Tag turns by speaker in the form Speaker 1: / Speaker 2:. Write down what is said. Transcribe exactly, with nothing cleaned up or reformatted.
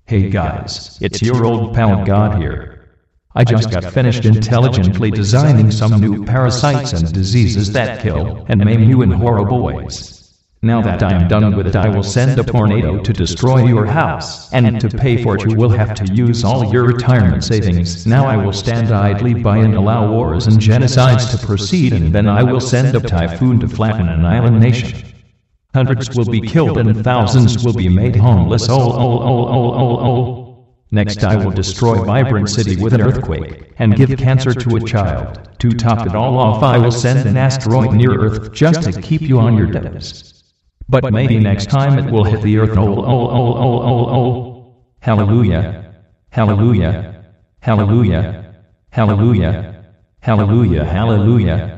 Speaker 1: Hey guys, it's your old pal God here. I just got finished intelligently designing some new parasites and diseases that kill and maim you in horrible ways. Now that I am done with it, I will send a tornado to destroy your house, and to pay for it you will have to use all your retirement savings. Now I will stand idly by and allow wars and genocides to proceed, and then I will send a typhoon to flatten an island nation. Hundreds will be killed and thousands will be made homeless. Oh, oh, oh, oh, oh, oh. Next I will destroy Vibrant City with an earthquake, and give cancer to a child. To top it all off, I will send an asteroid near Earth just to keep you on your toes. But maybe next time it will hit the Earth. Oh, oh, oh, oh, oh, oh. Hallelujah. Hallelujah. Hallelujah. Hallelujah. Hallelujah. Hallelujah.